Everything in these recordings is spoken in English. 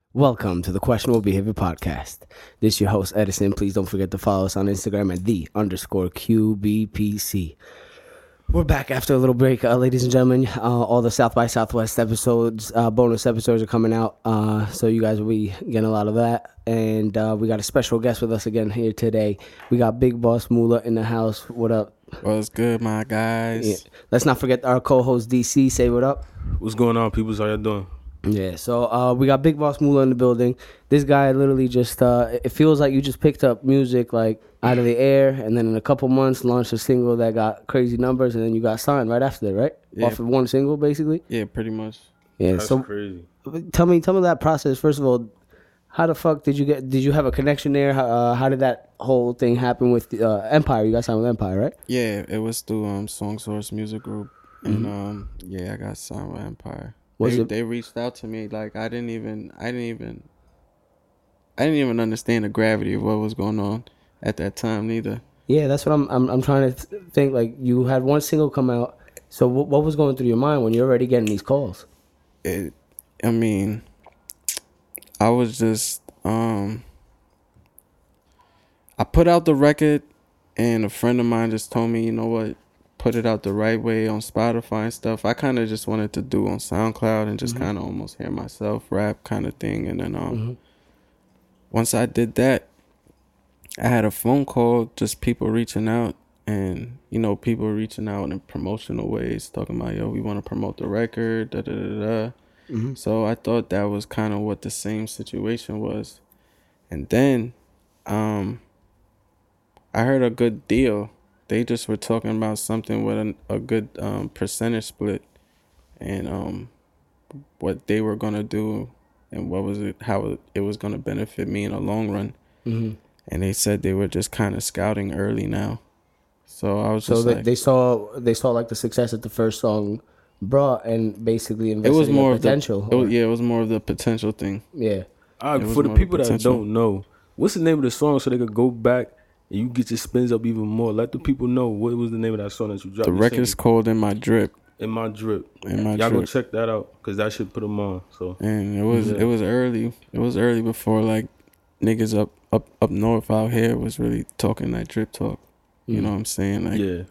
Welcome to the Questionable Behavior Podcast. This is your host, Edison. Please don't forget to follow us on Instagram at _QBPC. We're back after a little break, ladies and gentlemen. All the South by Southwest episodes, bonus episodes are coming out, so you guys will be getting a lot of that. And we got a special guest with us again here today. We got Big Boss Moolah in the house. What up? What's good, my guys? Yeah. Let's not forget our co-host, DC. Say what up. What's going on, people? How y'all doing? Yeah, so we got Big Boss Moolah in the building. This guy literally just, it feels like you just picked up music like out of the air, and then in a couple months launched a single that got crazy numbers, and then you got signed right after that, right? Yeah. Off of one single, basically. Yeah, pretty much. Yeah. That's so crazy. tell me that process. First of all, how the fuck did you have a connection there? How did that whole thing happen with Empire? You got signed with Empire, right? Yeah, it was through Song Source Music Group, and yeah, I got signed with Empire. They reached out to me like I didn't even understand the gravity of what was going on at that time neither. Yeah, that's what I'm trying to think. Like, you had one single come out, so what was going through your mind when you're already getting these calls? I was just I put out the record, and a friend of mine just told me, you know what, put it out the right way on Spotify and stuff. I kind of just wanted to do on SoundCloud and just kind of almost hear myself rap kind of thing. And then once I did that, I had a phone call, just people reaching out, and people reaching out in promotional ways, talking about, yo, we want to promote the record, da da da da. So I thought that was kind of what the same situation was. And then I heard a good deal. They just were talking about something with a good percentage split, and what they were gonna do, and how it was gonna benefit me in the long run. And they said they were just kind of scouting early now. So I was just they saw like the success that the first song brought, and basically invested it was more in of potential. it was more of the potential thing. Yeah. All right, It was for the more people that potential. don't know, what's the name of the song so they could go back and you get your spins up even more? Let the people know what was the name of that song that you dropped. The record's called In My Drip. In My Drip. In My Y'all Drip. go check that out because that should put them on. So And it was early. It was early before like niggas up north out here was really talking that drip talk. You know what I'm saying? Like Yeah.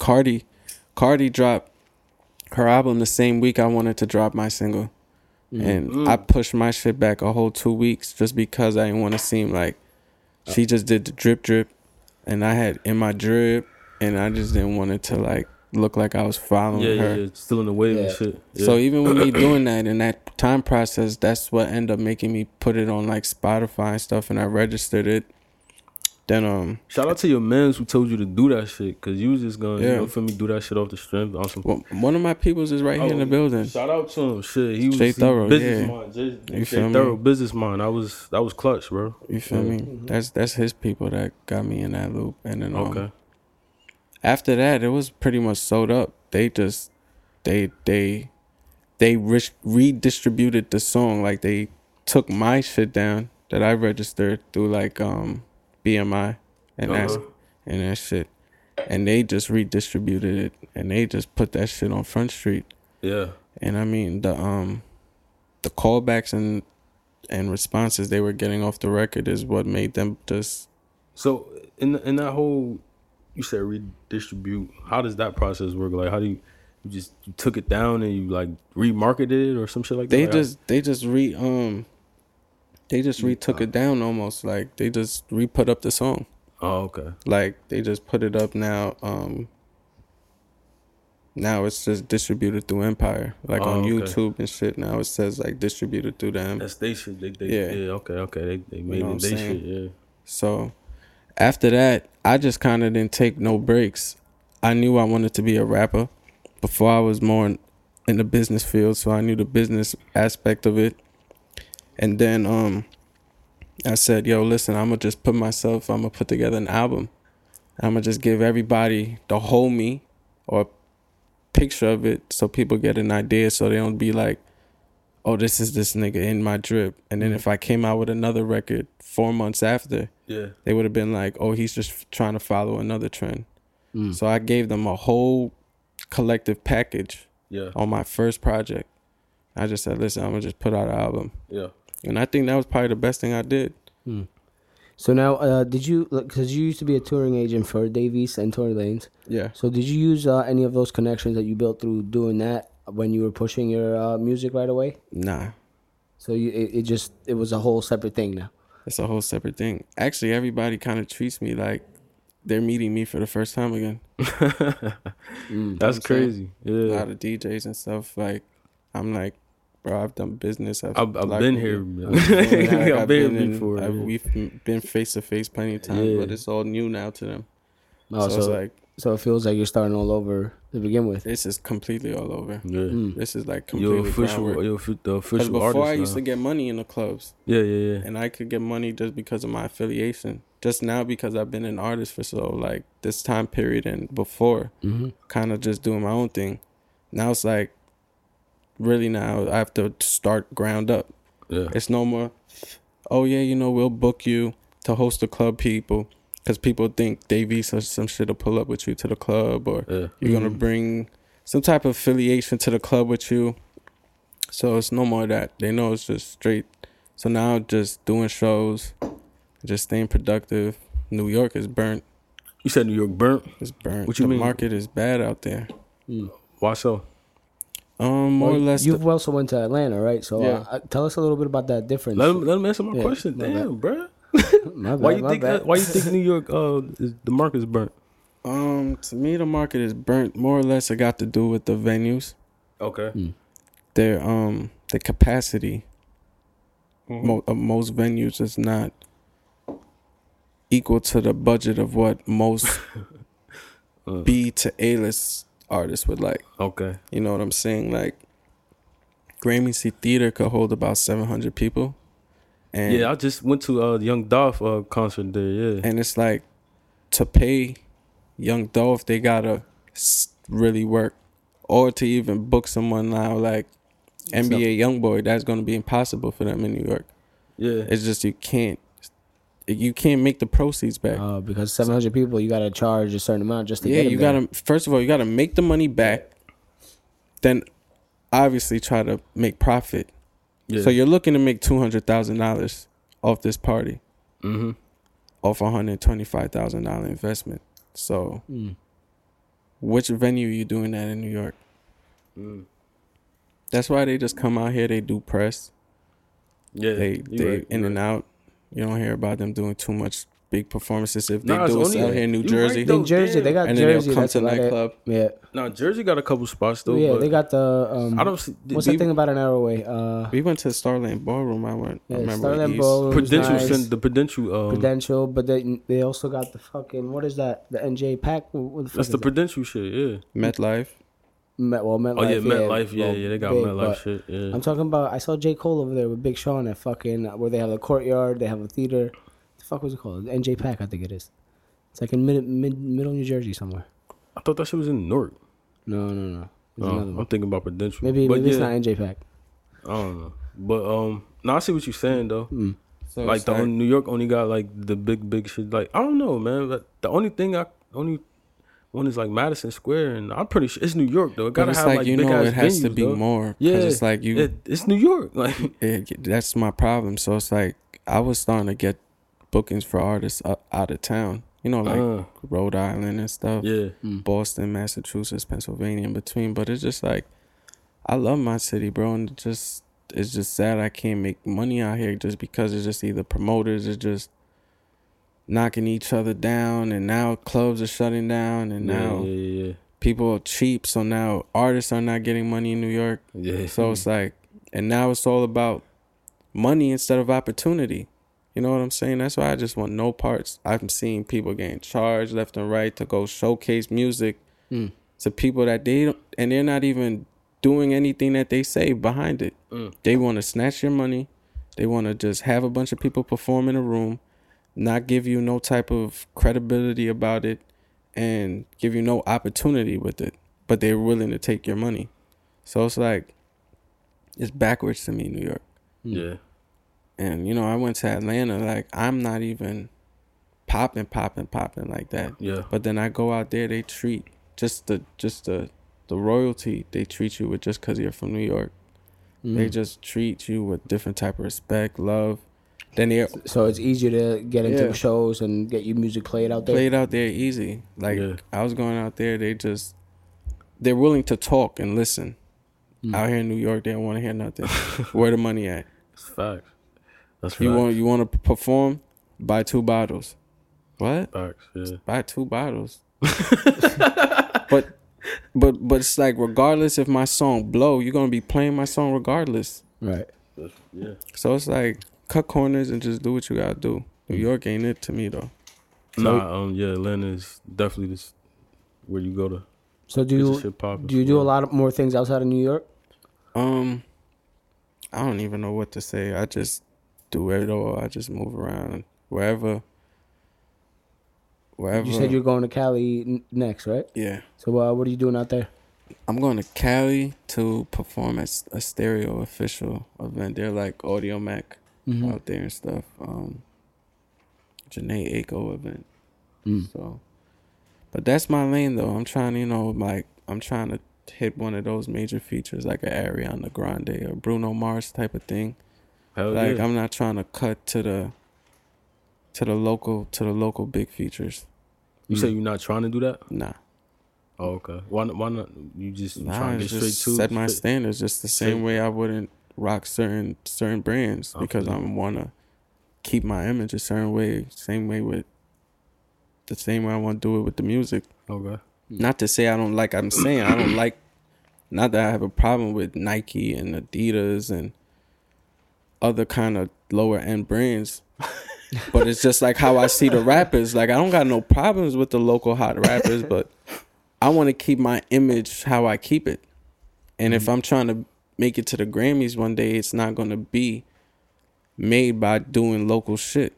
Cardi dropped her album the same week I wanted to drop my single. And I pushed my shit back a whole 2 weeks just because I didn't want to seem like she just did the drip and I had In My Drip, and I just didn't want it to like look like I was following her. yeah, still in the wave Yeah. and shit. Yeah. So even with me doing that in that time process, that's what ended up making me put it on like Spotify and stuff, and I registered it. Then shout out to your mans who told you to do that shit because you was just gonna Yeah. feel me, do that shit off the strength on some. well, one of my peoples is right here in the building. Shout out to him. Shit, he was Jay Thorough, business yeah. mind. You Jay feel me? Thorough business mind. That was clutch, bro. You feel me? That's his people that got me in that loop. And then Okay. after that, it was pretty much sold up. They just they redistributed the song. Like they took my shit down that I registered through like BMI and that shit, and they just redistributed it, and they just put that shit on Front Street. Yeah. And I mean the callbacks and responses they were getting off the record is what made them just. So in that whole, you said redistribute. How does that process work? Like, how do you took it down and you like remarketed it or some shit like that? They Like, just retook it down almost, like they just re-put up the song. oh, okay. Like they just put it up now. Now it's just distributed through Empire, like on okay. YouTube and shit. Now it says like distributed through them. That's they shit. They Yeah. Okay. They made know it what they I'm shit. saying? Yeah. So after that, I just kind of didn't take no breaks. I knew I wanted to be a rapper before I was more in the business field, so I knew the business aspect of it. And then I said, yo, listen, I'm going to put together an album. I'm going to just give everybody the whole me or a picture of it so people get an idea, so they don't be like, oh, this is this nigga In My Drip. And then if I came out with another record 4 months after, Yeah. they would have been like, oh, he's just trying to follow another trend. So I gave them a whole collective package Yeah. on my first project. I just said, listen, I'm going to just put out an album. Yeah. And I think that was probably the best thing I did. So now, did you, because you used to be a touring agent for Dave East and Tory Lanez. Yeah. So did you use any of those connections that you built through doing that when you were pushing your music right away? Nah. So it was a whole separate thing now. It's a whole separate thing. Actually, everybody kind of treats me like they're meeting me for the first time again. That's crazy. A Yeah. lot of DJs and stuff. Like, I'm like, bro, I've done business. I've like, been here. like, I've been here before. We've been face to face plenty of times, Yeah. but it's all new now to them. Oh, So it's like, so it feels like you're starting all over to begin with. this is completely all over. Yeah. This is like You're completely groundwork. the 'Cause official before artist I used now. to get money in the clubs, Yeah. and I could get money just because of my affiliation. Just now because I've been an artist for so like this time period and before, kind of just doing my own thing. Now it's like really now I have to start ground up. Yeah. It's no more, oh yeah, you know, we'll book you to host the club people. Because people think Davies or some shit will pull up with you to the club, or you're going to bring some type of affiliation to the club with you. So it's no more of that. They know it's just straight. So now just doing shows, just staying productive. New York is burnt. You said New York burnt? It's burnt. What you the mean? market is bad out there. Why so? More or less. You've also went to Atlanta, right? So Yeah. tell us a little bit about that difference. Let him answer my Yeah, question. my Damn, bro. My bad, Why you my think bad. why you think New York the market is burnt? To me, the market is burnt. More or less, it got to do with the venues. Okay. Their the capacity of most venues is not equal to the budget of what most B to A-list artists would like. Okay. You know what I'm saying? Like, Gramercy Theater could hold about 700 people. And Yeah, I just went to Young Dolph concert there. Yeah. and it's like, to pay Young Dolph, they gotta really work. Or to even book someone now like NBA Youngboy, that's gonna be impossible for them in New York. Yeah. It's just you can't make the proceeds back. Because 700 people, you got to charge a certain amount just to Yeah, get them you there. gotta first of all you gotta make the money back, then obviously try to make profit. Yeah. So you're looking to make $200,000 off this party, off $125,000 investment. So, which venue are you doing that in New York? That's why they just come out here. They do press. Yeah. They you in and right. out. You don't hear about them doing too much big performances. If they Nah, it's do it only- out here in New you Jersey, right, though. In Jersey, they got and then Jersey. they'll come That's to about it. nightclub. Yeah. No, Jersey got a couple spots though. Yeah, but they got the. I don't see. What's that thing about an hour away? We went to Starland Ballroom. I remember. Starland East. Ballroom. Prudential, Nice. the Prudential. Prudential, but they also got the fucking, what is that? The NJ Pack? What the fuck That's is the that? Prudential shit. Yeah. MetLife. MetLife. Oh yeah, MetLife. Yeah, well, yeah. They got big, MetLife but shit. Yeah. I'm talking about. I saw J. Cole over there with Big Sean at fucking where they have a courtyard. They have a theater. The fuck was it called? NJ Pack, I think it is. It's like in middle New Jersey somewhere. I thought that shit was in Newark. No. There's another I'm one. thinking about Prudential. Maybe But it's yeah, not NJ Pack. I don't know. But no, I see what you're saying though. So Like it's the New York only got like the big shit. Like I don't know, man. But the only one is like Madison Square, and I'm pretty sure it's New York though. It but gotta it's have like like you big know ass it has to venues, be though. more. 'Cause Yeah, it's like it's New York. Like that's my problem. So it's like I was starting to get bookings for artists out of town. You know, like Rhode Island and stuff. yeah, Boston, Massachusetts, Pennsylvania, in between. But it's just like I love my city, bro, and it's just sad I can't make money out here just because it's just either promoters are just knocking each other down, and now clubs are shutting down, and now yeah. people are cheap. So now artists are not getting money in New York. Yeah. So it's like, and now it's all about money instead of opportunity. You know what I'm saying? That's why I just want no parts. I'm seeing people getting charged left and right to go showcase music to people that they don't, and they're not even doing anything that they say behind it. They want to snatch your money. They want to just have a bunch of people perform in a room, not give you no type of credibility about it, and give you no opportunity with it. But they're willing to take your money. So it's like, it's backwards to me, New York. Yeah. And, you know, I went to Atlanta, like, I'm not even popping like that. Yeah. But then I go out there, they treat just the royalty they treat you with just because you're from New York. They just treat you with different type of respect, love. Then they So it's easier to get into Yeah. shows and get your music played out there. play it out there easy. Like Yeah. I was going out there, they're willing to talk and listen. Out here in New York, they don't want to hear nothing. Where the money at? It's facts. That's You facts. want to perform? Buy 2 bottles. What? Facts. Yeah. Buy 2 bottles. but it's like regardless if my song blow, you're gonna be playing my song regardless. Right. Yeah. So it's like cut corners and just do what you gotta do. New York ain't it to me though. Yeah, Atlanta is definitely this where you go to So get your do shit popping. you do a lot of more things outside of New York? I don't even know what to say. I just do it all. I just move around wherever. You said you're going to Cali next, right? Yeah. So what are you doing out there? I'm going to Cali to perform at a Stereo official event. They're like Audio Mac out there and stuff. Janae Aiko event. So, but that's my lane though. I'm trying to, I'm trying to hit one of those major features like an Ariana Grande or Bruno Mars type of thing. Hell Like yeah. I'm not trying to cut to the local big features. You say you're not trying to do that? Nah. Oh, okay. Why not? You just Nah, trying to it's get straight just to set my straight- standards just the same way I wouldn't rock certain brands because I wanna keep my image a certain way. Same way I want to do it with the music. Okay. Not to say I don't like. I'm saying I don't like. Not that I have a problem with Nike and Adidas and other kind of lower end brands. But it's just like how I see the rappers. Like I don't got no problems with the local hot rappers, but I want to keep my image how I keep it. And if I'm trying to make it to the Grammys one day, it's not going to be made by doing local shit.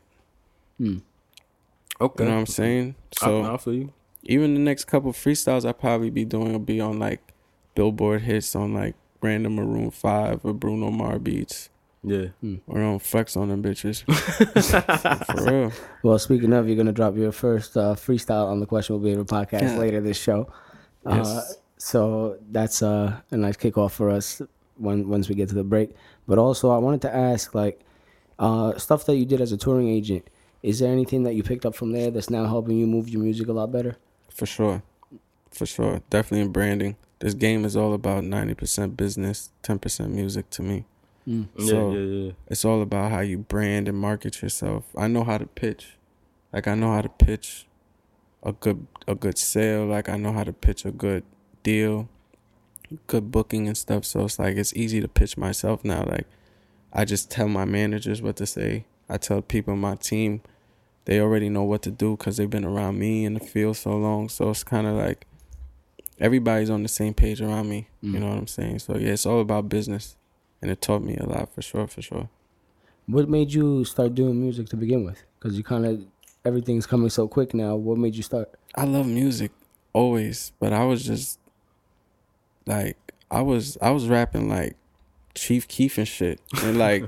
Okay. You know what I'm saying? So I feel you. even the next couple freestyles I probably be doing will be on like Billboard hits on like random Maroon 5 or Bruno Mars beats. Yeah. Or on flex on them bitches. For real. Well, speaking of, you're gonna drop your first freestyle on the Questionable Behavior podcast later this show. Yes. So that's a nice kickoff for us once we get to the break. But also, I wanted to ask, like, stuff that you did as a touring agent. Is there anything that you picked up from there that's now helping you move your music a lot better? For sure. Definitely in branding. This game is all about 90% business, 10% music to me. So Yeah. it's all about how you brand and market yourself. I know how to pitch. Like I know how to pitch a good sale. Like I know how to pitch a good deal, good booking and stuff. So it's like it's easy to pitch myself now. Like I just tell my managers what to say. I tell people in my team, they already know what to do because they've been around me in the field so long. So it's kind of like everybody's on the same page around me. You know what I'm saying? So yeah, it's all about business. And it taught me a lot, for sure. What made you start doing music to begin with? Because you kind of, everything's coming so quick now. What made you start? I love music, always. But I was just, like, I was rapping, like, Chief Keef and shit in, like,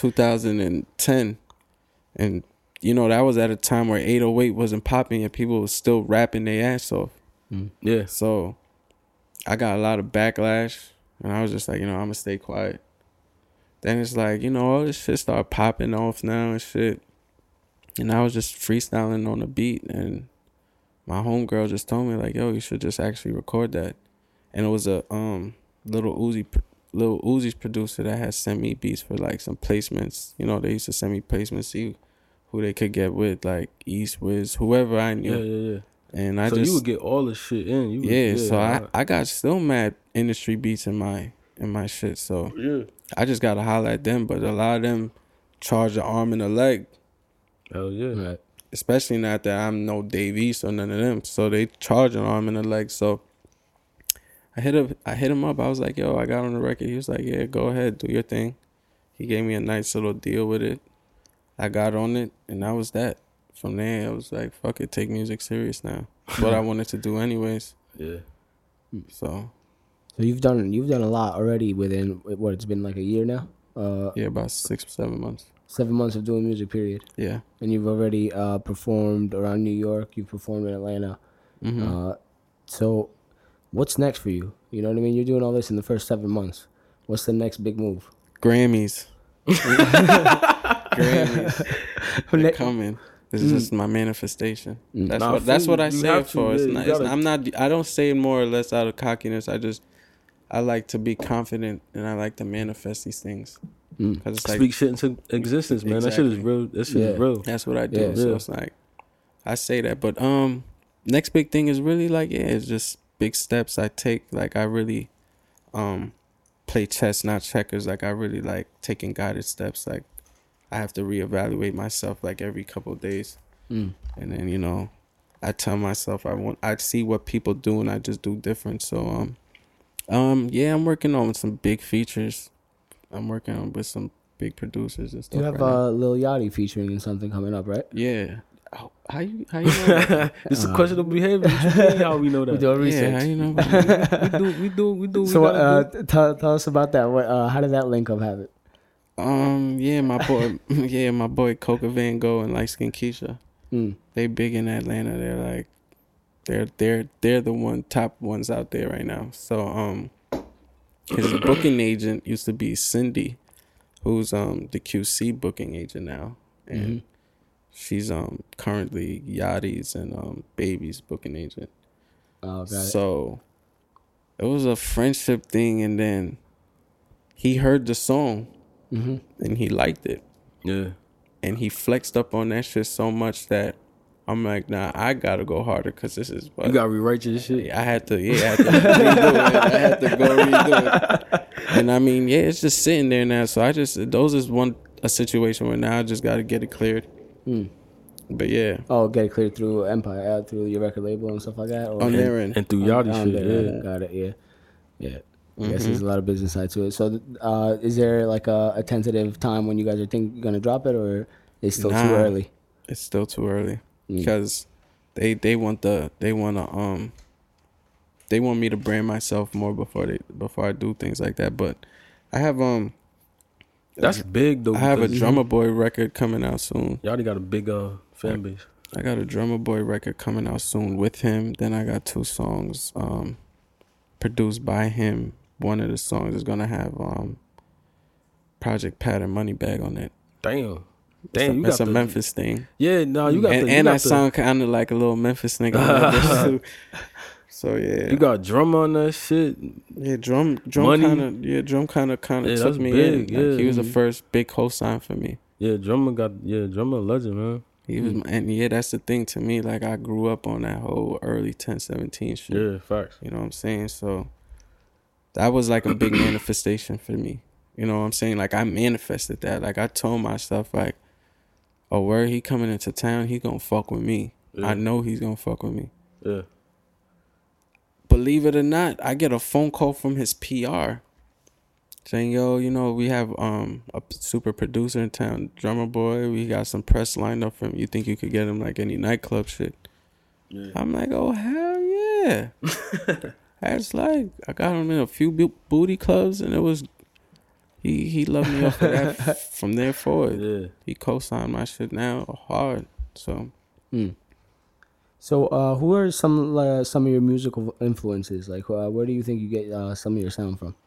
2010. And, you know, that was at a time where 808 wasn't popping and people was still rapping their ass off. Yeah. So I got a lot of backlash. And I was just like, I'm going to stay quiet. Then it's like, all this shit started popping off now and shit. And I was just freestyling on the beat. And my homegirl just told me, like, yo, you should just actually record that. And it was a Lil Uzi's producer that had sent me beats for, like, some placements. They used to send me placements, see who they could get with, like, East Wiz, whoever I knew. Yeah. And so you would get all this shit in. So I got still mad industry beats in my shit. So Yeah. I just gotta holler at them, but a lot of them charge an arm and a leg. Hell yeah. Right. Especially not that I'm no Dave East or none of them. So they charge an arm and a leg. So I hit him up. I was like, yo, I got on the record. He was like, yeah, go ahead, do your thing. He gave me a nice little deal with it. I got on it, and that was that. From there, I was like, fuck it, take music serious now. What I wanted to do anyways. Yeah. So you've done a lot already within what, it's been like a year now. yeah, about 6 or 7 months. 7 months of doing music, period. Yeah. And you've already performed around New York. You've performed in Atlanta. So what's next for you? You know what I mean? You're doing all this in the first 7 months. What's the next big move? Grammys. Grammys. They're coming. This is just my manifestation. That's what I say it for. I don't say it more or less out of cockiness. I like to be confident and I like to manifest these things. Cause it's like, speak shit into existence, man. Exactly. That shit is real. That shit is real. That's what I do. Yeah. So it's like I say that, but next big thing is really like it's just big steps I take. Like I really play chess, not checkers. Like I really like taking guided steps. Like I have to reevaluate myself like every couple of days, and then I tell myself I see what people do and I just do different. So I'm working on some big features. I'm working on with some big producers and stuff. You have Lil Yachty featuring in something coming up, right? Yeah. How you know that? This is questionable behavior. How we know that? We do research. Yeah, how you know? we do. So tell us about that. How did that link up happen? My boy Coca Van Gogh and Light Skin Keisha. They big in Atlanta. They're like they're the top ones out there right now. So his booking agent used to be Cindy, who's the QC booking agent now, and she's currently Yachty's and Baby's booking agent. Oh, got it. So it was a friendship thing, and then he heard the song and he liked it. Yeah, and he flexed up on that shit so much that I'm like, nah, I gotta go harder because this is what you gotta rewrite your shit. I had to redo it. I had to go redo it. And I mean, it's just sitting there now. So those is a situation where now I just gotta get it cleared. But yeah. Oh, get it cleared through Empire, through your record label and stuff like that. On their end and through Yachty shit. Yeah, got it. Yeah. I guess there's a lot of business side to it. So, is there like a tentative time when you guys are gonna drop it, or it's still too early? It's still too early. Because they want me to brand myself more before I do things like that. But I have that's big though. I have a Drummer Boy record coming out soon. You already got a big fan base. I got a Drummer Boy record coming out soon with him. Then I got 2 songs produced by him. One of the songs is gonna have Project Pat and Moneybag on it. Damn, it's a Memphis thing. Yeah, no, you got. And I sound kind of like a little Memphis nigga too. So yeah, you got drum on that shit. Yeah, drum kind of took me big, in. Like, he was the first big cosign for me. Yeah, drummer a legend, man. He was, and that's the thing to me. Like I grew up on that whole early 10-17 shit. Yeah, facts. You know what I'm saying? So that was like a big manifestation for me. You know what I'm saying? Like I manifested that. Like I told myself, like, oh, where he coming into town, he gonna fuck with me. Yeah. I know he's gonna fuck with me. Yeah. Believe it or not, I get a phone call from his PR saying, yo, we have a super producer in town, Drummer Boy. We got some press lined up for him. You think you could get him like any nightclub shit? Yeah. I'm like, oh, hell yeah. That's like, I got him in a few booty clubs, and it was, he loved me off of that from there forward. Yeah. He co-signed my shit now hard, so. So, who are some of your musical influences? Like, where do you think you get some of your sound from?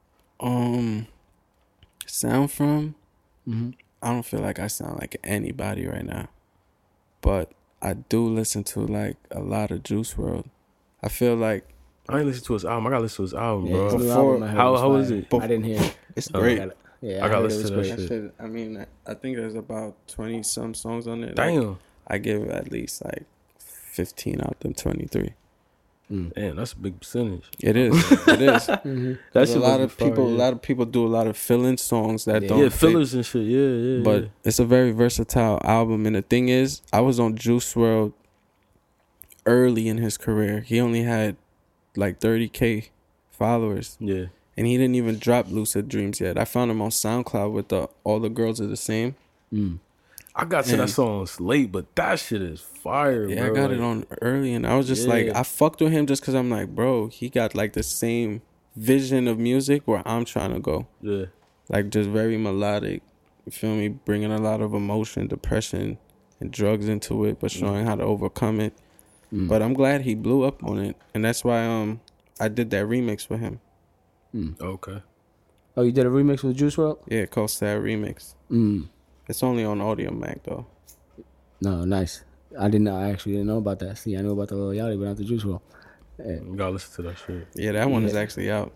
Sound from? I don't feel like I sound like anybody right now, but I do listen to like a lot of Juice WRLD. I feel like I ain't listened to his album. I gotta listen to his album, bro. Before, how is it? I didn't hear it. It's great. I gotta listen to that shit. I mean, I think there's about 20 some songs on it. Damn. Like, I give at least like 15 out of them 23. Damn, that's a big percentage. It is. That's a lot of people. A lot of people do a lot of fill-in songs that don't. Yeah, fillers and shit. Yeah. But it's a very versatile album, and the thing is, I was on Juice WRLD early in his career. He only had like 30K followers. Yeah, and he didn't even drop Lucid Dreams yet. I found him on SoundCloud with All the Girls Are the Same. I got to that song late, but that shit is fire, yeah, bro. I got it on early, and I was just like, I fucked with him just because I'm like, bro, he got like the same vision of music where I'm trying to go. Yeah. Like just very melodic, you feel me? Bringing a lot of emotion, depression, and drugs into it, but showing how to overcome it. But I'm glad he blew up on it, and that's why I did that remix with him. Okay. Oh, you did a remix with Juice WRLD? Yeah, called Sad Remix. It's only on Audio Mac though. No, nice. I actually didn't know about that. See, I knew about the Lil Yachty, but not the Juice WRLD. Yeah. You gotta listen to that shit. Yeah, that one is actually out.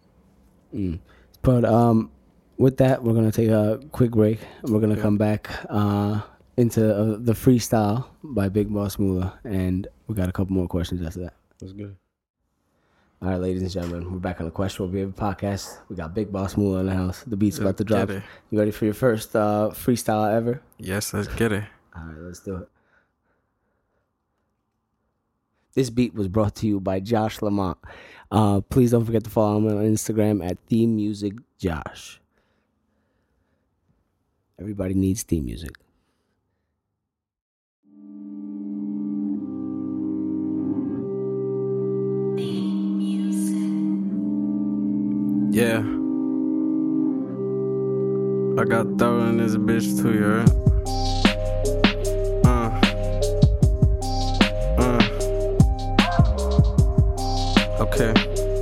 But with that, we're gonna take a quick break, and we're gonna come back into the freestyle by Big Boss Moolah, and we got a couple more questions after that. That's good. All right, ladies and gentlemen, we're back on the Questionable Behavior Podcast. We got Big Boss Moolah in the house. The beat's about to drop. Get it. You ready for your first freestyle ever? Yes, let's get it. All right, let's do it. This beat was brought to you by Josh Lamont. Please don't forget to follow him on Instagram at ThemeMusicJosh. Everybody needs theme music. Yeah. I got thrown in this bitch too, you heard? Okay.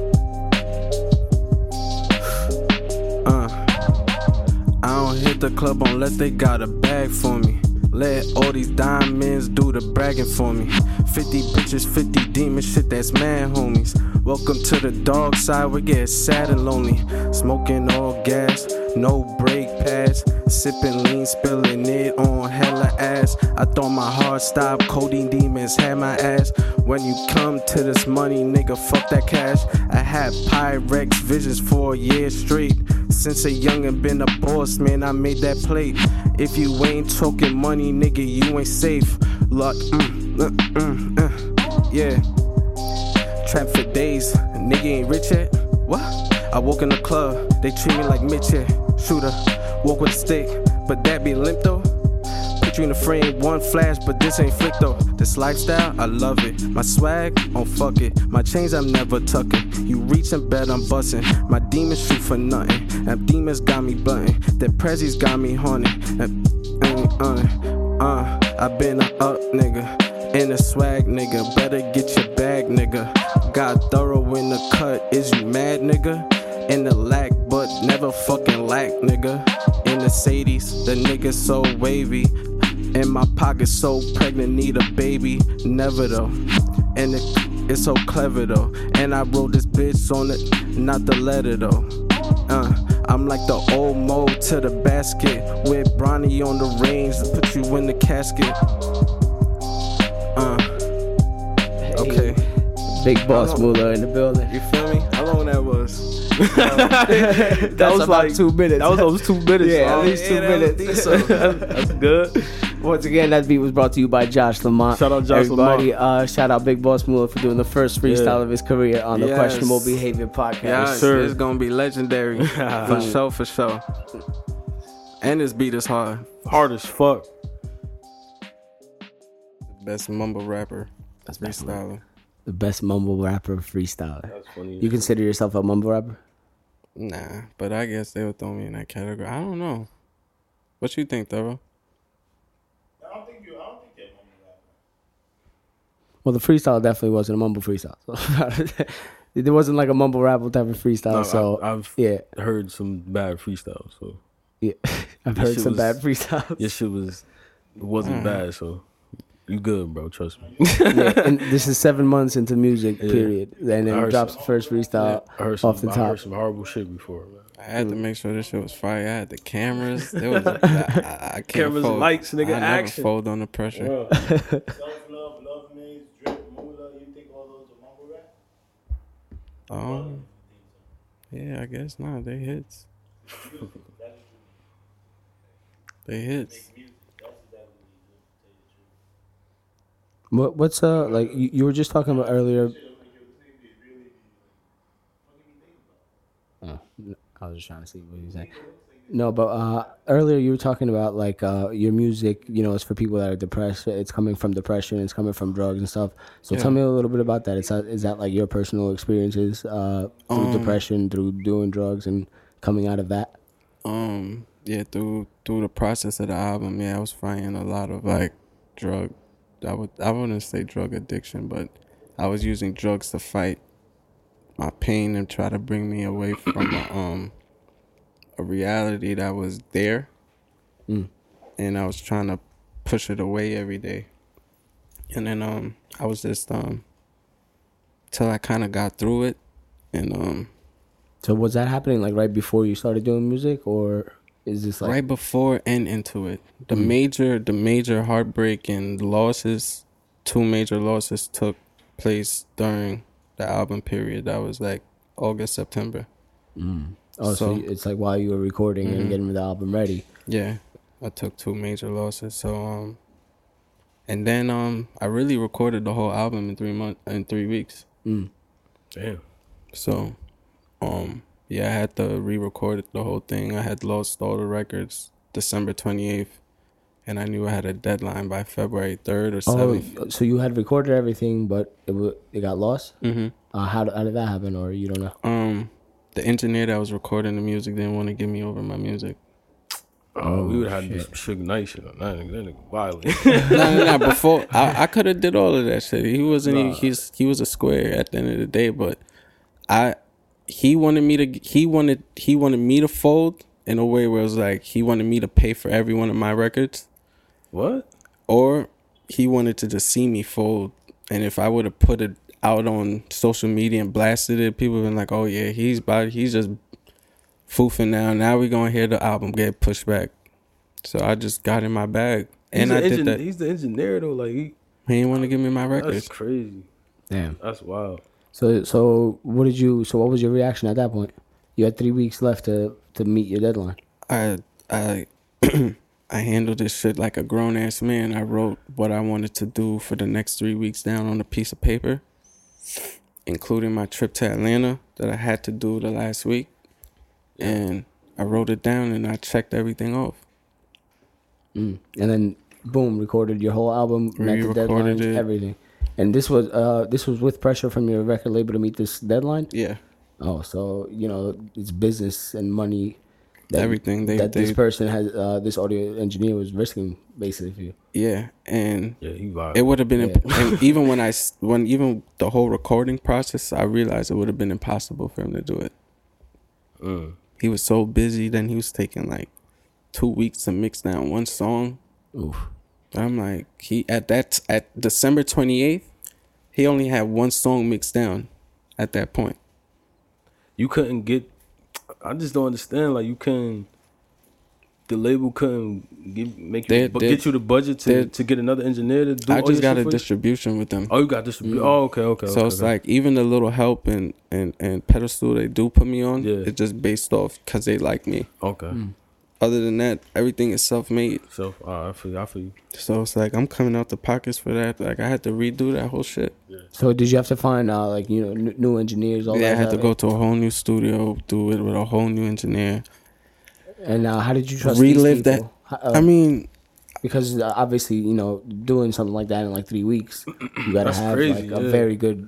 I don't hit the club unless they got a bag for me. Let all these diamonds do the bragging for me. 50 bitches, 50 demons, shit that's mad homies. Welcome to the dark side, we get sad and lonely. Smoking all gas, no brake pads. Sipping lean, spilling it on hella ass. I thought my heart stopped, codeine demons had my ass. When you come to this money, nigga, fuck that cash. I had Pyrex visions for a year straight. Since a youngin' been a boss, man, I made that plate. If you ain't talking money, nigga, you ain't safe. Luck, yeah. Trap for days, nigga ain't rich yet. What? I walk in the club, they treat me like Mitch, yeah. Shooter, walk with a stick, but that be limp though. Put you in the frame, one flash, but this ain't flick though. This lifestyle, I love it. My swag, oh fuck it. My chains, I'm never tucking. You reach and bet I'm busting. My demons shoot for nothing. Them demons got me button. That Prezzies got me haunted. I been a up nigga. In a swag nigga. Better get your bag nigga. Got thorough in the cut. Is you mad nigga? In the lack, but never fucking lack nigga. In the Sadies, the nigga so wavy. In my pocket so pregnant, need a baby. Never though. And it's so clever though. And I wrote this bitch on it, not the letter though. I'm like the old mo to the basket. With Bronny on the range to put you in the casket. Okay. Big Boss Moolah in the building. You feel me? How long that was? That was about 2 minutes. That was almost 2 minutes. Yeah, at least 2 minutes. That's good. Once again, that beat was brought to you by Josh Lamont. Shout out Josh Lamont. Shout out Big Boss Moolah for doing the first freestyle of his career on the Questionable Behavior Podcast. Yes, sir. It's gonna be legendary. For sure. And this beat is hard. Hard as fuck. Best mumble rapper. That's freestyler. The best mumble rapper freestyler. That's funny. You consider yourself a mumble rapper? Nah, but I guess they would throw me in that category. I don't know. What you think, Thorough? I don't think they're mumble rapper. Well, the freestyle definitely wasn't a mumble freestyle. So there wasn't like a mumble rap type of freestyle. No, so I've heard some bad freestyles. So yeah, I've heard some bad freestyles. Your shit wasn't bad. So you good, bro. Trust me. Yeah, and this is 7 months into music, period. And then it drops the first freestyle off the top. I heard some horrible shit before, man. I had to make sure this shit was fire. I had the cameras. There was I can't Cameras, fold. lights, nigga, I action. never fold under pressure. Self-love, love maze, drip, moolah. You think all those are mumble rap? Yeah, I guess not. They hits. They hits. What's like you were just talking about earlier? I was just trying to see what you were saying. No, but earlier you were talking about like your music, you know, it's for people that are depressed. It's coming from depression. It's coming from drugs and stuff. So tell me a little bit about that. Is that like your personal experiences through depression, through doing drugs, and coming out of that? Yeah, through the process of the album, I was fighting a lot of like drug. I wouldn't say drug addiction, but I was using drugs to fight my pain and try to bring me away from a reality that was there, and I was trying to push it away every day. And then I was just till I kind of got through it, and So was that happening like right before you started doing music, or is this like right before and into it, the major heartbreak and losses, 2 major losses took place during the album period. That was like August, September. Oh, so So- it's like while you were recording and getting the album ready. Yeah, I took 2 major losses. So and then I really recorded the whole album in 3 weeks. Damn. So yeah, I had to re-record the whole thing. I had lost all the records December 28th, and I knew I had a deadline by February 3rd or 7th. Oh, so you had recorded everything, but it got lost. Mm-hmm. How did that happen, or you don't know? The engineer that was recording the music didn't want to give me over my music. We would have to do some Suge Knight shit on that nigga. That nigga violent. No. Before I could have did all of that shit. He wasn't. He was a square at the end of the day. But he wanted me to fold in a way where it was like he wanted me to pay for every one of my records, What? or he wanted to just see me fold. And if I would have put it out on social media and blasted it, people would been like, "Oh yeah, he's just foofing now. Now we gonna hear the album get pushed back." So I just got in my bag, and I did that. He's the engineer though. Like He didn't want to give me my that's records. crazy. Damn. That's wild. So what did you? So what was your reaction at that point? You had 3 weeks left to meet your deadline. I I handled this shit like a grown ass man. I wrote what I wanted to do for the next 3 weeks down on a piece of paper, including my trip to Atlanta that I had to do the last week. And I wrote it down and I checked everything off. And then boom, recorded your whole album, met the Re-recorded deadlines, it. everything. And this was with pressure from your record label to meet this deadline. Yeah, Oh, so it's business and money. everything. This person has this audio engineer was risking basically for you. Yeah, and Yeah, he violent. it would have been and even when even the whole recording process, I realized it would have been impossible for him to do it. He was so busy. Then he was taking like 2 weeks to mix down one song. Oof. I'm like, at December 28th, he only had one song mixed down at that point. You couldn't get. I just don't understand. Like you couldn't. The label couldn't get you the budget to get another engineer to do. I all just your got shit a for you? distribution with them. Oh, you got distribution. Oh, okay. So it's like even the little help and pedestal they do put me on, Yeah. it's just based off because they like me. okay. Other than that, everything is self-made. So I feel you. So it's like I'm coming out the pockets for that. Like I had to redo that whole shit. So did you have to find new engineers? All Yeah, I that had to stuff? go to a whole new studio, do it with a whole new engineer. And how did you trust Relive these people? I mean, Because obviously doing something like that in like 3 weeks, you gotta That's have crazy, like a yeah. very good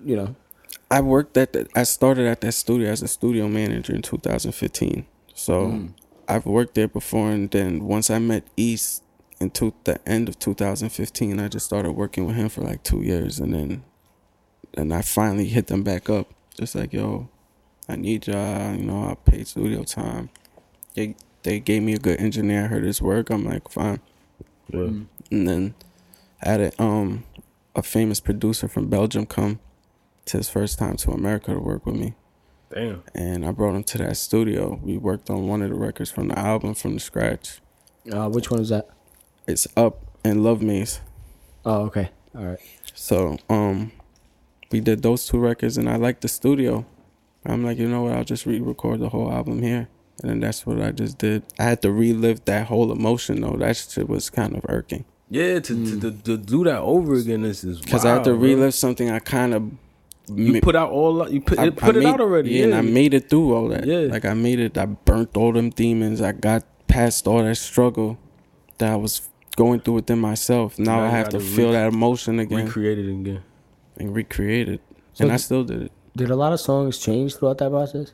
I started at that studio as a studio manager in 2015. So I've worked there before, and then once I met East the end of 2015, I just started working with him for like 2 years, and I finally hit them back up, just like, yo, I need y'all, I paid studio time. They gave me a good engineer. I heard his work. I'm like, fine. Yeah. And then I had a famous producer from Belgium come to his first time to America to work with me. Damn. And I brought him to that studio. We worked on one of the records from the album from the scratch. Which one is that? It's Up and Love Maze. Oh, okay. All right. So we did those 2 records, and I liked the studio. I'm like, you know what? I'll just re-record the whole album here. And then that's what I just did. I had to relive that whole emotion, though. That shit was kind of irking. Yeah, to do that over again is Because I had to relive something I kind of... You put out all. You put it out already. Yeah, and I made it through all that. Yeah. Like I made it. I burnt all them demons. I got past all that struggle that I was going through within myself. Now I you have to gotta feel that emotion again recreate it again. and recreate it. So And I still did it. Did a lot of songs change throughout that process?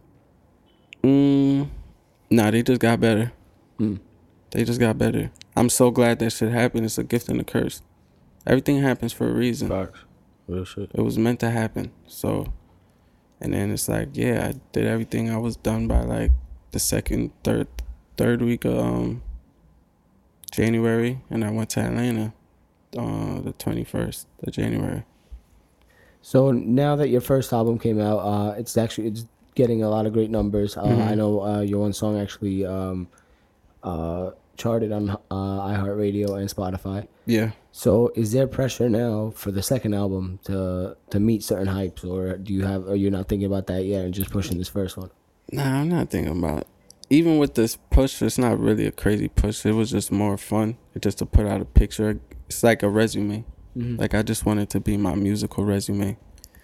Nah, they just got better. They just got better. I'm so glad that shit happened. It's a gift and a curse. Everything happens for a reason. Facts. Real shit. It was meant to happen. So, and then it's like, yeah, I did everything. I was done by like the third week of January, and I went to Atlanta the 21st of January. So now that your first album came out, it's getting a lot of great numbers. I know your one song actually charted on iHeartRadio and Spotify. Yeah. So is there pressure now for the second album to meet certain hypes, or are you not thinking about that yet and just pushing this first one? Nah, I'm not thinking about it. Even with this push, it's not really a crazy push. It was just more fun. Just to put out a picture. It's like a resume. Mm-hmm. Like I just want it to be my musical resume.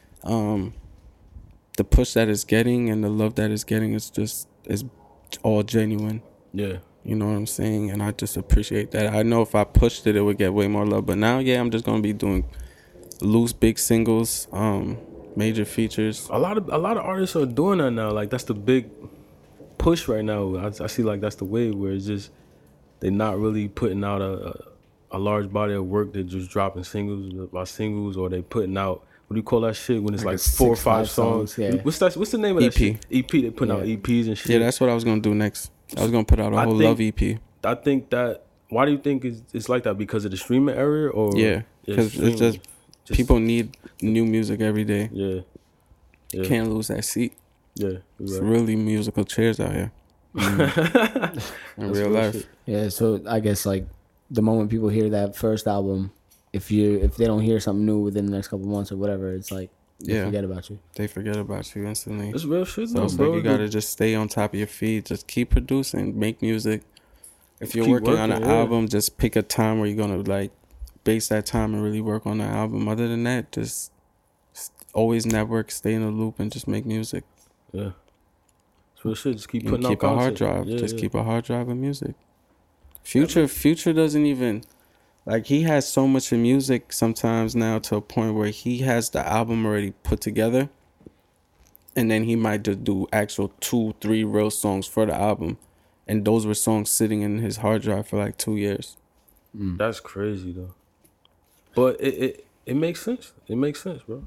The push that it's getting and the love that it's getting is all genuine. Yeah. You know what I'm saying? And I just appreciate that. I know if I pushed it, it would get way more love. But now, yeah, I'm just gonna be doing loose, big singles, major features. A lot of artists are doing that now. Like that's the big push right now. I see like that's the wave where it's just they're not really putting out a large body of work. They're just dropping singles by singles, or they putting out, what do you call that shit when it's like 4 or 5 songs? Yeah. What's the name of that shit? EP. They putting out EPs and shit. Yeah, that's what I was gonna do next. I was gonna put out a whole love EP. I think that. Why do you think it's like that? Because of the streaming era, or because it's just people need new music every day. Yeah. Can't lose that seat. Yeah, it's really musical chairs out here. In real life. Shit. Yeah, so I guess like the moment people hear that first album, if they don't hear something new within the next couple of months or whatever, it's like they forget about you. They forget about you instantly. It's real shit, so it's bro. Like you gotta just stay on top of your feet. Just keep producing, make music. If you're working on an album, just pick a time where you're gonna like base that time and really work on the album. Other than that, just always network, stay in the loop, and just make music. Yeah. So shit, just keep putting out keep a hard drive. Keep a hard drive of music. Future doesn't even, like, he has so much in music sometimes now to a point where he has the album already put together, and then he might just do actual 2-3 real songs for the album, and those were songs sitting in his hard drive for like 2 years. That's crazy though, but it makes sense. It makes sense, bro.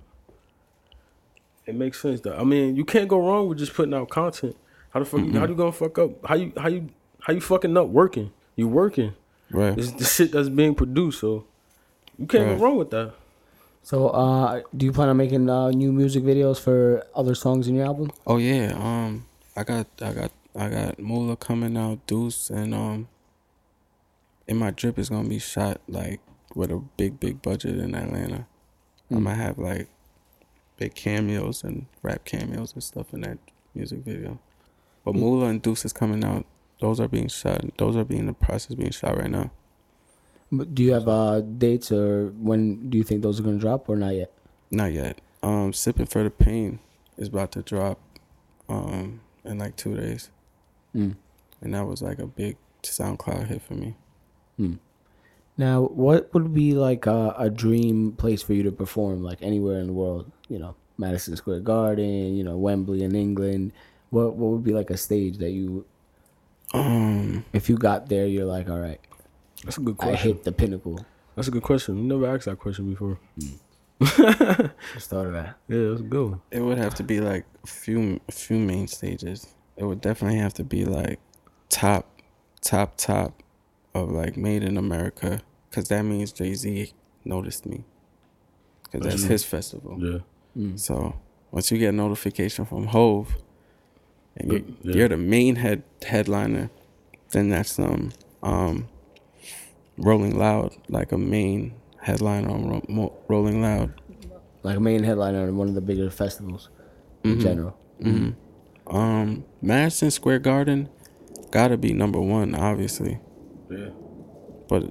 It makes sense though. I mean, you can't go wrong with just putting out content. How the fuck? How you gonna fuck up? How you fucking up working? You working? Right. It's the shit that's being produced, so you can't go wrong with that. So, do you plan on making new music videos for other songs in your album? Oh yeah. I got Moolah coming out, Deuce, and In My Drip is gonna be shot like with a big budget in Atlanta. I might have like big cameos and rap cameos and stuff in that music video. But Moolah and Deuce is coming out. Those are being shot. Those are in the process of being shot right now. But do you have dates, or when do you think those are going to drop, or not yet? Not yet. Sipping for the Pain is about to drop in like 2 days. And that was like a big SoundCloud hit for me. Now, what would be like a dream place for you to perform, like anywhere in the world? You know, Madison Square Garden, you know, Wembley in England. What would be like a stage that you, if you got there, you're like, all right, that's a good question. I hit the pinnacle. That's a good question. You never asked that question before. Just thought of that. Yeah, that's a good one. It would have to be like a few main stages. It would definitely have to be like top of like Made in America, because that means Jay-Z noticed me, because that's his festival. Yeah. So once you get a notification from Hove and you're the main headliner, then that's Rolling Loud, like a main headliner on Rolling Loud, like a main headliner on one of the bigger festivals in general. Madison Square Garden gotta be number one, obviously. Yeah. But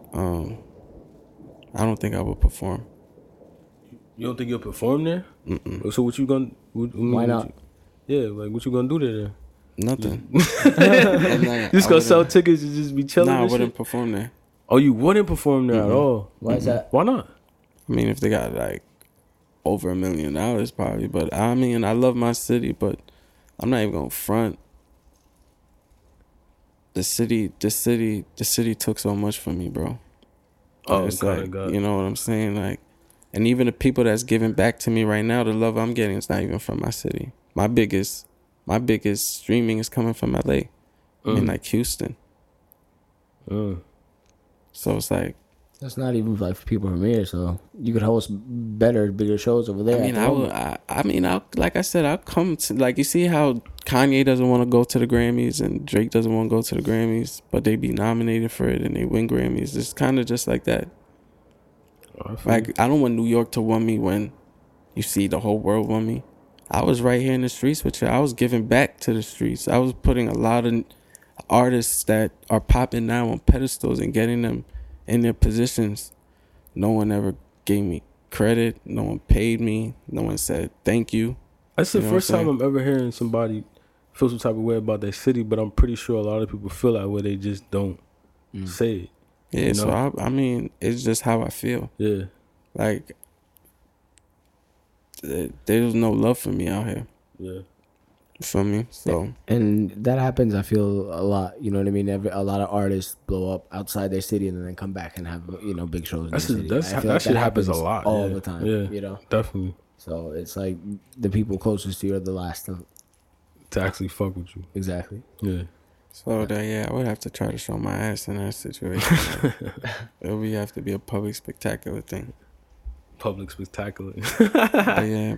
I don't think I would perform. You don't think you'll perform there? So what you gonna? Why not? Like what you gonna do there? Nothing. Just gonna sell tickets and just be chilling. Nah, I wouldn't perform there. Oh, you wouldn't perform there at all? Why is that? Why not? I mean, if they got like over $1 million, probably. But I mean, I love my city, but I'm not even gonna front. The city took so much from me, bro. Oh, it's like, you know what I'm saying? Like, and even the people that's giving back to me right now, the love I'm getting is not even from my city. My biggest streaming is coming from LA. in like Houston. So it's like, That's not even like for people from here, so you could host bigger shows over there. Like I said, I'll come to, like, you see how Kanye doesn't want to go to the Grammys and Drake doesn't want to go to the Grammys, but they be nominated for it and they win Grammys. It's kind of just like that. Like, I don't want New York to want me when you see the whole world want me. I was right here in the streets with you. I was giving back to the streets. I was putting a lot of artists that are popping now on pedestals and getting them in their positions. No one ever gave me credit. No one paid me. No one said thank you. That's the first time I'm ever hearing somebody feel some type of way about their city, but I'm pretty sure a lot of people feel that way. They just don't say it. Yeah, you know? So I mean, it's just how I feel. Yeah. Like, there's no love for me out here. Yeah. You feel me? So, and that happens, I feel, a lot. You know what I mean? A lot of artists blow up outside their city and then come back and have, you know, big shows in their city. That shit happens a lot. All the time. Yeah, you know? Definitely. So it's like the people closest to you are the last to actually fuck with you. Exactly. Yeah. So that, I would have to try to show my ass in that situation. It would have to be a public spectacular thing. Public spectacular. But yeah.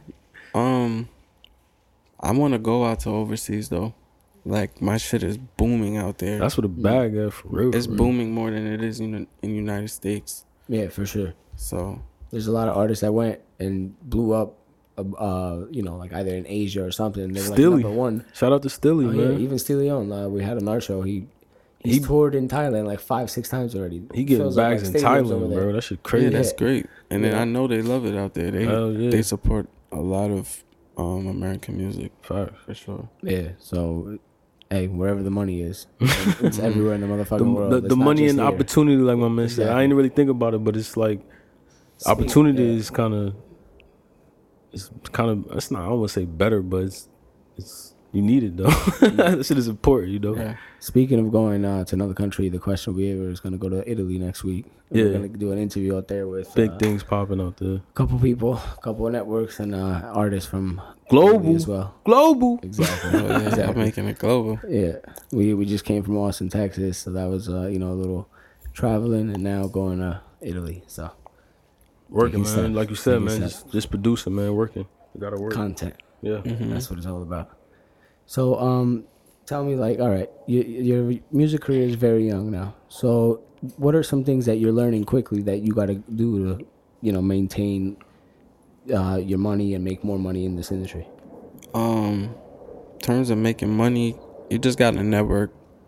I want to go out to overseas though. Like, my shit is booming out there. That's what a bag is, for real. It's booming more than it is in the United States. Yeah, for sure. So there's a lot of artists that went and blew up, you know, like either in Asia or something. They were like number one. Shout out to Stilly, man. Yeah, even Steely on. We had an art show. He toured in Thailand like 5-6 times already. He getting bags in Thailand, bro. That shit crazy. Yeah, that's great. And then I know they love it out there. They support a lot of American music, for sure. Yeah, so hey, wherever the money is, it's everywhere in the motherfucking world. The money and opportunity, like my man said. I didn't really think about it, but it's like opportunity is kind of. It's not. I don't want to say better, but it's you need it though. That shit is important, you know. Yeah. Speaking of going to another country, the question we is going to go to Italy next week. We're going to do an interview out there with big things popping out there. A couple people, a couple of networks, and artists from global Italy as well. Global, exactly. Exactly. I'm making it global. Yeah, we just came from Austin, Texas, so that was you know, a little traveling, and now going to Italy. So working, man, like you said, man, just producing, man, working. You gotta work. Content. Yeah, that's what it's all about. So, tell me, like, all right, your music career is very young now. So, what are some things that you're learning quickly that you got to do to, you know, maintain your money and make more money in this industry? In terms of making money, you just got to network.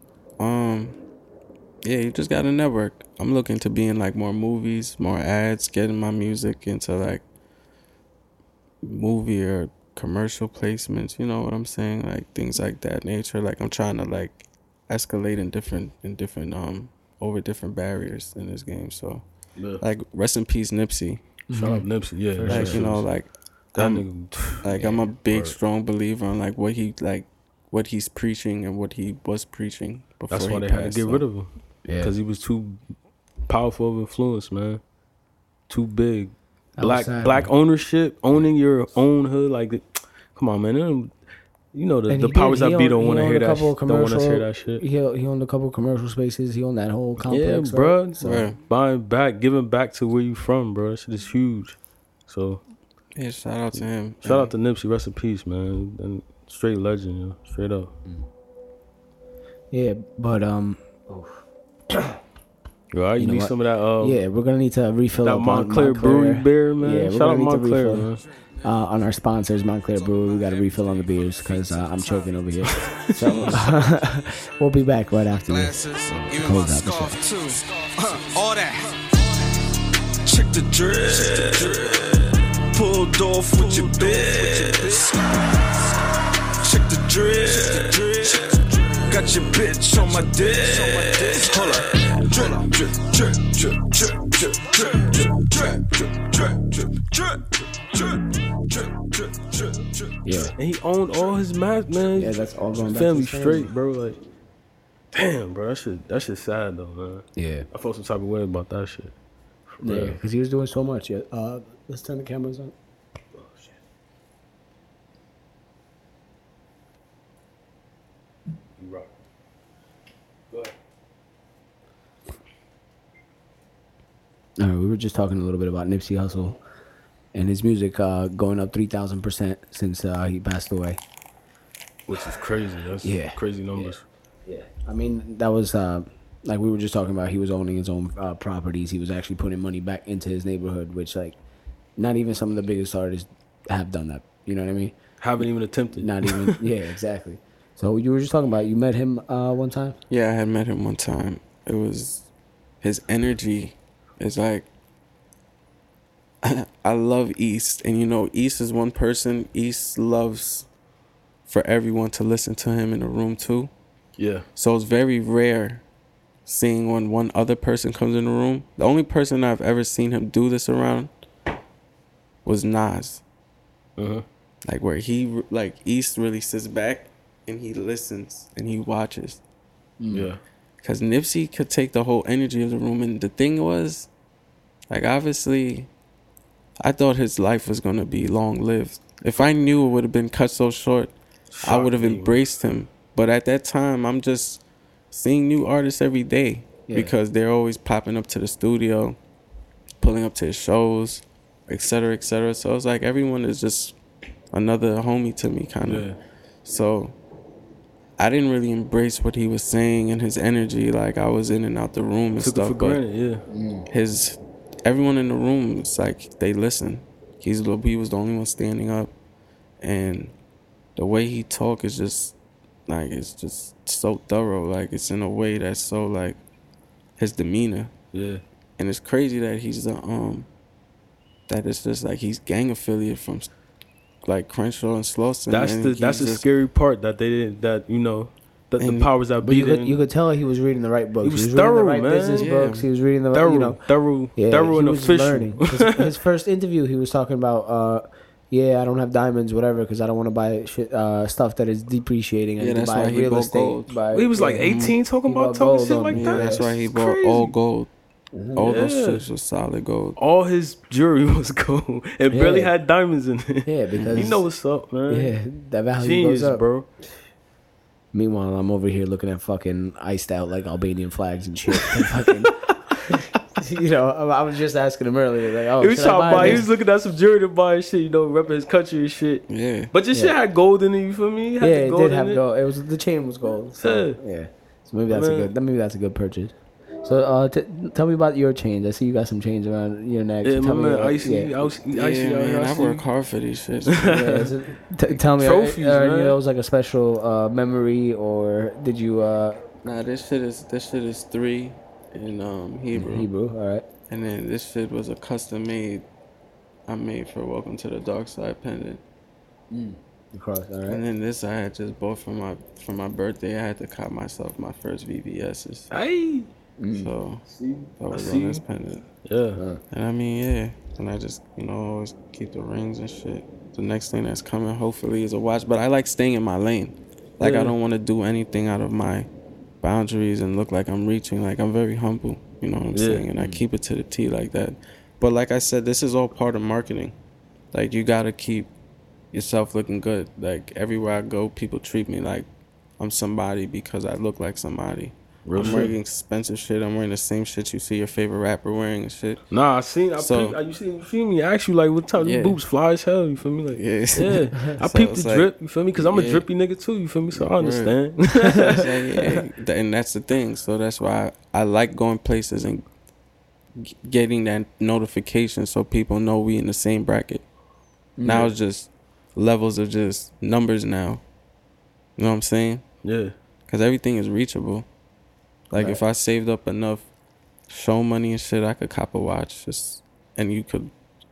You just got to network. I'm looking to be in like more movies, more ads, getting my music into like movie or commercial placements, you know what I'm saying, like things like that nature. Like, I'm trying to like escalate in different over different barriers in this game. So like, rest in peace Nipsey. Shout out Nipsey. Yeah, like, you know, like I'm a big strong believer in like what he's preaching and what he was preaching before. That's why they had to get rid of him, because he was too powerful of influence, man. Too big. Black ownership, owning your own hood, like, come on, man. You know the powers that be don't want to hear that. Don't want to hear that shit. He owned a couple commercial spaces. He owned that whole complex. Yeah, bro. Right? So, buying back, giving back to where you from, bro. That shit is huge. So yeah, shout out to him. Shout out to Nipsey. Rest in peace, man. And straight legend, you know, straight up. Yeah, but Right, you need some of that. Yeah, we're gonna need to refill that Montclair Brewery beer, man. Yeah, shout out Montclair, man. On our sponsors, Montclair Brewery, we got to refill on the beers because I'm choking over here. So we'll be back right after this. Close out the show. All that. Check the drip. Pulled off with your bitch. Check the drip. Got your bitch on my dick. Hold up. Drip, drip, drip, drip, drip, drip, drip, drip, drip, drip. Yeah. And he owned all his match, man. Yeah, that's all going back family to straight, bro. Like, damn, bro, that shit sad though, man. Yeah. I felt some type of way about that shit. Yeah, because he was doing so much. Yeah. Let's turn the cameras on. Oh shit. You rock. All right, we were just talking a little bit about Nipsey Hussle and his music going up 3,000% since he passed away. Which is crazy. That's crazy numbers. Yeah. I mean, that was like we were just talking about. He was owning his own properties. He was actually putting money back into his neighborhood, which like not even some of the biggest artists have done that. You know what I mean? Haven't even attempted. Not even. Yeah, exactly. So you were just talking about you met him one time? Yeah, I had met him one time. It was his energy is like I love East, and you know East is one person. East loves for everyone to listen to him in the room too. Yeah. So it's very rare seeing when one other person comes in the room. The only person I've ever seen him do this around was Nas. Like where he like East really sits back and he listens and he watches. Yeah. Because Nipsey could take the whole energy of the room. And the thing was, like, obviously, I thought his life was going to be long-lived. If I knew it would have been cut so short, I would have embraced him. But at that time, I'm just seeing new artists every day because they're always popping up to the studio, pulling up to his shows, et cetera, et cetera. So it's like everyone is just another homie to me, kind of. Yeah. So I didn't really embrace what he was saying and his energy. Like I was in and out the room and Took stuff. it for granted, yeah. Everyone in the room, it's like they listen. He was the only one standing up, and the way he talk is just like it's just so thorough. Like it's in a way that's so like his demeanor. Yeah. And it's crazy that he's that it's just like he's gang affiliate from like Crenshaw and Slauson. That's the scary part that they didn't, that you know, that the powers that be. You could tell he was reading the right books. He was reading thorough, the right man. business books. He was reading the thorough, you know, thorough he and was official. learning. His first interview, he was talking about, I don't have diamonds, whatever, because I don't want to buy shit, stuff that is depreciating. Yeah, that's buy why he real bought estate. gold. He was like 18 talking gold shit on like me. that. That's why he bought Crazy. all gold. All those Yeah. chips was solid gold. All his jewelry was gold. It barely had diamonds in it. Yeah, because you know what's up, man. yeah, that value Genius, goes up, bro. Meanwhile, I'm over here looking at fucking iced out like Albanian flags and shit. And fucking, you know, I was just asking him earlier, like, oh, He was should I trying to buy buy. He this? was looking at some jewelry to buy and shit. You know, repping his country and shit. Yeah. But your shit had gold in it. You feel me? It had Yeah, the it gold did in have it. gold. It was the chain was gold. So, yeah. So maybe that's a good purchase. So tell me about your chains. I see you got some chains around your neck. Yeah, So my tell me, man, Icy, Icy, Man, I Icy. work hard for these shits. yeah, so tell me, Trophies, you man. know, it was like a special memory, or did you Nah, this shit is 3 in Hebrew. Hebrew? All right. And then this shit was a custom made. I made for Welcome to the Dark Side pendant. The cross. All right. And then this I had just bought for my birthday. I had to cop myself my first VVS's. Hey. So that was see. on this pendant. Yeah. And I mean, yeah. And I just, always keep the rings and shit. The next thing that's coming, hopefully, is a watch. But I like staying in my lane. Like, Yeah. I don't want to do anything out of my boundaries and look like I'm reaching. Like, I'm very humble. You know what I'm saying? And I keep it to the T like that. But like I said, this is all part of marketing. Like, you got to keep yourself looking good. Like, everywhere I go, people treat me like I'm somebody because I look like somebody. Real I'm shit. wearing expensive shit. I'm wearing the same shit you see your favorite rapper wearing and shit. Nah, I So- peeped, you see me? I asked you like, what time? Yeah. These boots fly as hell. You feel me? Like, Yeah. yeah. I So peeped it's the like- drip. You feel me? Because I'm a Yeah. drippy nigga too. You feel me? So I understand. It's like, yeah, and that's the thing. So that's why I like going places and getting that notification so people know we in the same bracket. Now it's just levels of just numbers now. You know what I'm saying? Yeah. Because everything is reachable. Like, if I saved up enough show money and shit, I could cop a watch. And you could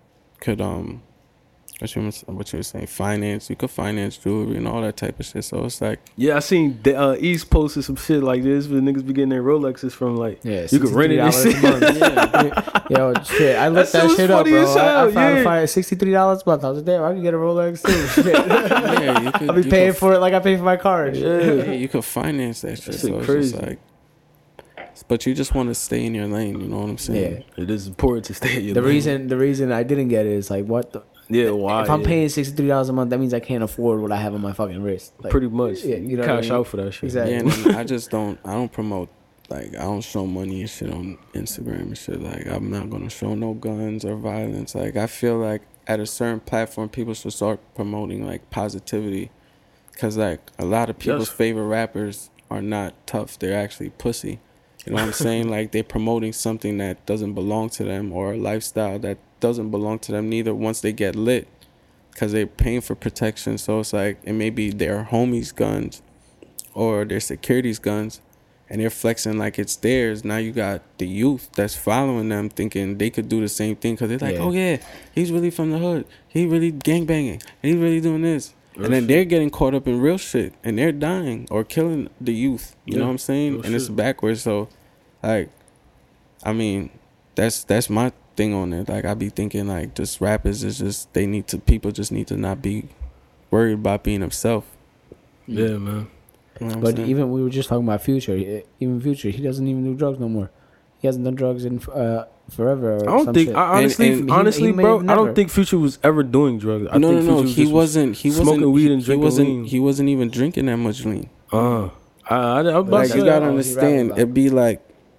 what you were saying, finance. You could finance jewelry and all that type of shit. So it's like, Yeah, I seen East posted some shit like this where niggas be getting their Rolexes from like, Yeah, you could rent it and $63 shit. a month. Yo, shit, I looked That that shit shit was up, funny bro. as hell, I found yeah. a fine $63 a month. I was like, damn, I could get a Rolex too. Shit. yeah, you could. I'll be you paying could, for it like I pay for my card. Yeah, you could finance that shit. That So shit it's crazy. just like, but you just want to stay in your lane. You know what I'm saying? Yeah. It is important to stay in your The lane. reason I didn't get it is like, what the? Yeah, why? If I'm yeah. paying $63 a month, that means I can't afford what I have on my fucking wrist. Like, Pretty much. Yeah, you know what I Cash mean? out for that shit. Exactly. Yeah, and then I don't promote Like, I don't show money and shit on Instagram and shit. Like, I'm not gonna show no guns or violence. Like, I feel like at a certain platform, people should start promoting, like, positivity. Because, like, a lot of people's favorite rappers are not tough. They're actually pussy. You know what I'm saying? Like, they're promoting something that doesn't belong to them, or a lifestyle that doesn't belong to them neither once they get lit. Because they're paying for protection. So it's like, it may be their homies' guns or their security's guns, and they're flexing like it's theirs. Now you got the youth that's following them thinking they could do the same thing because they're like, oh yeah, he's really from the hood. He really gangbanging. And he's really doing this. And then they're getting caught up in real shit, and they're dying or killing the youth. You know what I'm saying? And it's backwards. So, like, I mean, that's my thing on it. Like, I be thinking, like, just rappers is just, people just need to not be worried about being themselves. Yeah, man. You know but even we were just talking about Future. Even Future, he doesn't even do drugs no more. He hasn't done drugs in forever. I don't think. Honestly, bro, I don't think Future was ever doing drugs. I think no. He wasn't smoking weed and drinking lean. He wasn't even drinking that much lean. I like, you gotta understand. It'd be like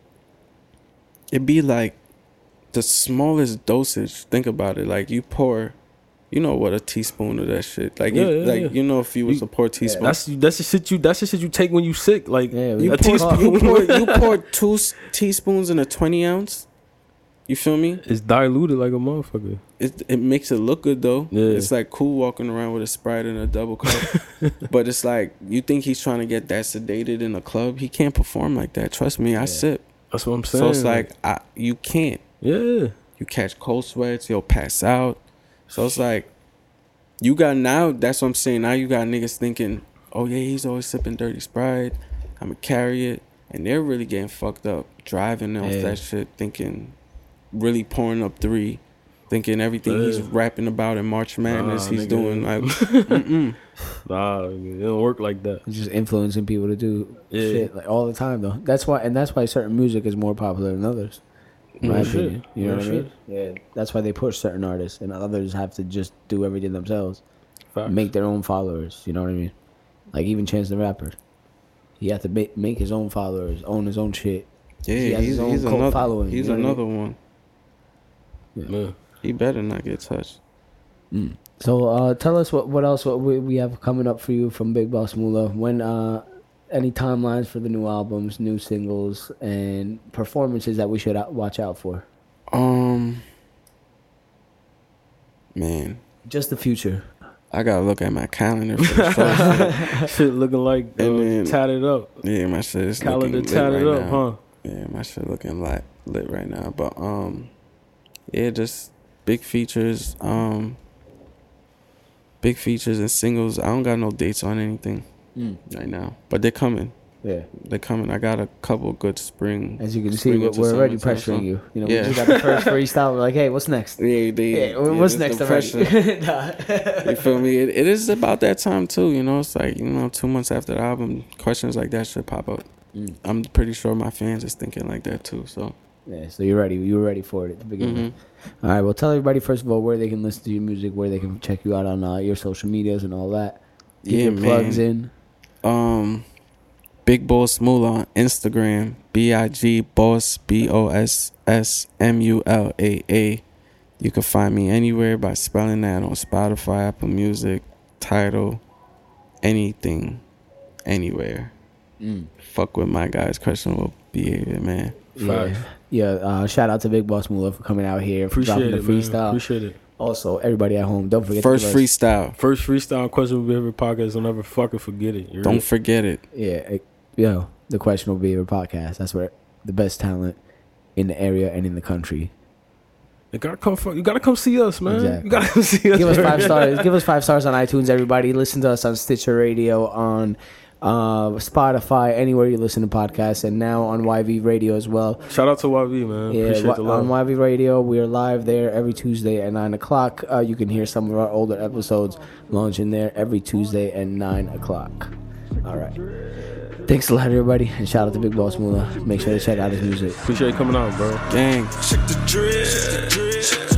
the smallest dosage. Think about it. Like, you pour. You know what, a teaspoon of that shit. Like, you know, if you was to pour a teaspoon. That's the shit you take when you sick. Like, you pour 2 teaspoons in a 20 ounce. You feel me? It's diluted like a motherfucker. It makes it look good though. Yeah. It's like cool walking around with a Sprite and a double cup. But it's like, you think he's trying to get that sedated in a club? He can't perform like that. Trust me, I sip. That's what I'm saying. So it's like, you can't. Yeah. You catch cold sweats. You'll pass out. So it's like, you got now, that's what I'm saying. Now you got niggas thinking, oh yeah, he's always sipping dirty Sprite. I'm going to carry it. And they're really getting fucked up, driving off that shit, thinking, really pouring up 3, thinking everything he's rapping about in March Madness, he's doing. Like, Nah, it don't work like that. It's just influencing people to do shit like all the time, though. That's why certain music is more popular than others. In my opinion, you know what I mean? Yeah, that's why they push certain artists, and others have to just do everything themselves, make their own followers. You know what I mean? Like, even Chance the Rapper, he had to make his own followers, own his own shit. Yeah, he's another following. He's another one. Yeah. He better not get touched. So tell us what else we have coming up for you from Big Boss Moolah. When any timelines for the new albums, new singles, and performances that we should watch out for? Man, just the future. I gotta look at my calendar for the show. Shit looking like tatted up. Yeah, my shit is calendar looking tatted lit right up, now. huh? Yeah, my shit looking lit right now. But yeah, just big features. Big features and singles. I don't got no dates on anything right now, but they're coming. Yeah, they're coming. I got a couple good spring. As you can see, we're already pressuring you. You know, we just got the first freestyle. We're like, hey, what's next? What's next? You feel me? It is about that time too. You know, it's like, 2 months after the album, questions like that should pop up. I'm pretty sure my fans is thinking like that too. So yeah, so you're ready. You were ready for it at the beginning. All right. Well, tell everybody first of all where they can listen to your music, where they can check you out on your social medias and all that. Get your plugs in. Big Boss Moolah on Instagram. BIG Boss BOSSMULAA. You can find me anywhere by spelling that on Spotify, Apple Music, Tidal, anything, anywhere. Fuck with my guys' questionable behavior, man. Yeah. Shout out to Big Boss Moolah for coming out here, for dropping the freestyle. Man. Appreciate it. Also, everybody at home, don't forget first freestyle questionable behavior podcast. Don't ever fucking forget it. Don't forget it. Yeah, the questionable behavior podcast. That's where the best talent in the area and in the country. You gotta come see us, man. Exactly. You gotta come see us. Give us 5 stars. Give us 5 stars on iTunes, everybody. Listen to us on Stitcher Radio, on Spotify, anywhere you listen to podcasts, and now on YV Radio as well. Shout out to YV, man. Yeah, appreciate the love. On YV Radio, we are live there every Tuesday at 9 o'clock. You can hear some of our older episodes launching there every Tuesday at 9 o'clock. All right. Thanks a lot, everybody, and shout out to Big Boss Moolah. Make sure to check out his music. Appreciate you coming out, bro. Gang. Check the drip.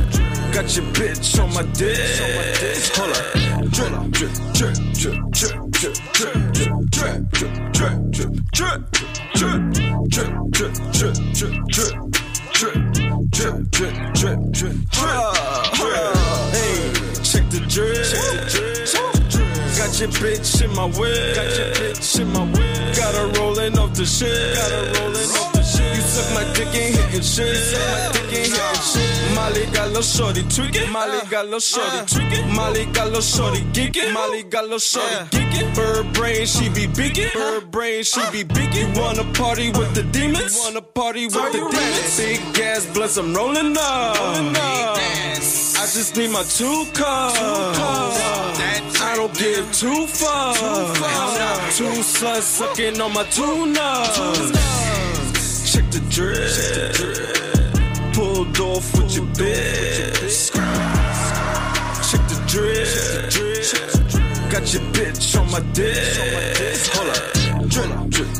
Got your bitch on my dick. Hold up. Drip, drip, drip, drip, drip. Hey, check the drip. Got your bitch in my whip. Got her rolling off the shit. You suck my dick and hitting shit. Molly got little shorty tweaking. Molly got little shorty geeking. Bird brain, she be beaking. You wanna party with the demons? Big gas blunts, I'm rolling up. I just need my 2 cups. I don't give 2 fucks. 2 sluts sucking on my 2 nuts. Check the drip. Pulled off with your bitch. Check the drip. Got your bitch on my dick. Hold up. Drip.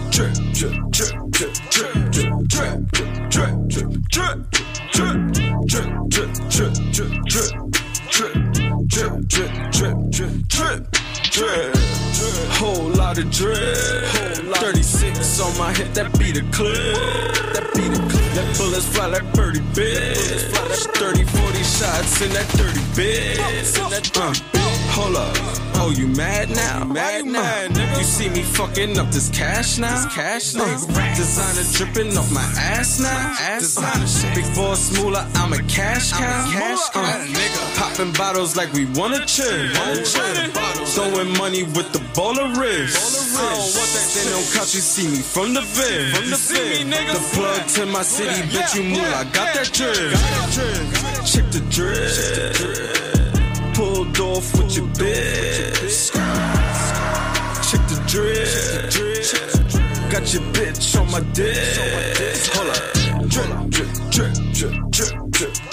Whole lot of drip. 36 on my hip, that be the clip. That bullets fly like birdie bitch. 30-40 shots in that dirty bitch. Hold up. Oh, you mad now? You see me fucking up this cash now? Designer dripping off my ass now? Big boss moolah, I'm a cash cow. Popping bottles like we wanna chill. Throwing money with the baller wrist. They don't couch, you see me from the vid. The plug to my city, bitch, you moolah, got that drip. Check the drip. Pulled off with your bitch. Check the drip. Got your bitch on my dick. Hold up. Drip.